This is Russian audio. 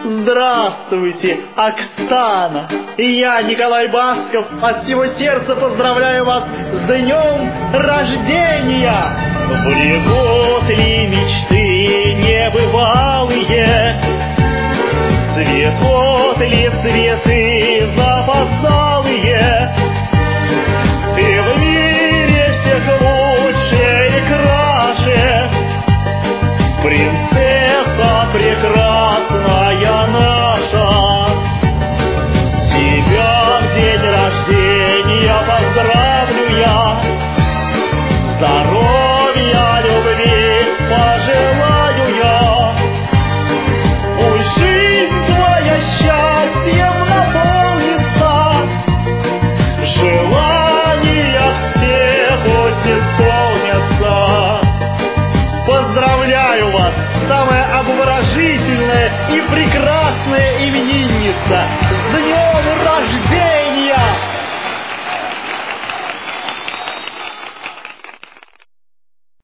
Здравствуйте, Оксана! И я, Николай Басков, от всего сердца поздравляю вас с днем рождения! Влекут ли мечты небывалые? Цветут ли цветы запоздалые? Ты в мире всех лучше и краше, принцесса прекрасная наша. Тебя в день рождения поздравлю я, здоровья, любви пожелаю я. Пусть жизнь твоя счастьем наполнится, желания все пусть исполнятся. Поздравляю вас, самое обворожительное и прекрасное